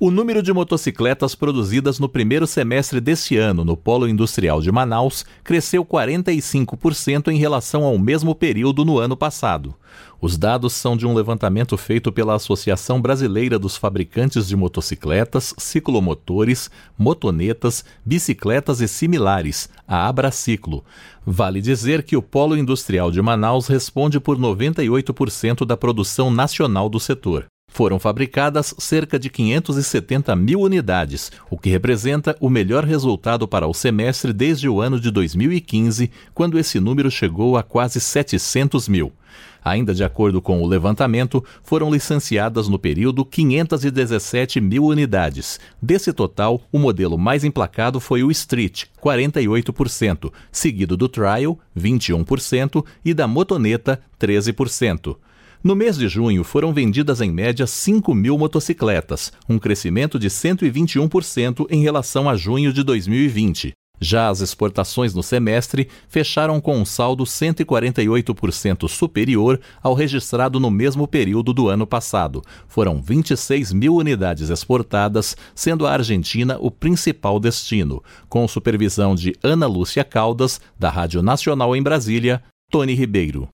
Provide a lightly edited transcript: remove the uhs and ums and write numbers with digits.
O número de motocicletas produzidas no primeiro semestre deste ano no Polo Industrial de Manaus cresceu 45% em relação ao mesmo período no ano passado. Os dados são de um levantamento feito pela Associação Brasileira dos Fabricantes de Motocicletas, Ciclomotores, Motonetas, Bicicletas e Similares, a Abraciclo. Vale dizer que o Polo Industrial de Manaus responde por 98% da produção nacional do setor. Foram fabricadas cerca de 570 mil unidades, o que representa o melhor resultado para o semestre desde o ano de 2015, quando esse número chegou a quase 700 mil. Ainda de acordo com o levantamento, foram licenciadas no período 517 mil unidades. Desse total, o modelo mais emplacado foi o Street, 48%, seguido do Trial, 21%, e da Motoneta, 13%. No mês de junho, foram vendidas em média 5 mil motocicletas, um crescimento de 121% em relação a junho de 2020. Já as exportações no semestre fecharam com um saldo 148% superior ao registrado no mesmo período do ano passado. Foram 26 mil unidades exportadas, sendo a Argentina o principal destino. Com supervisão de Ana Lúcia Caldas, da Rádio Nacional em Brasília, Tony Ribeiro.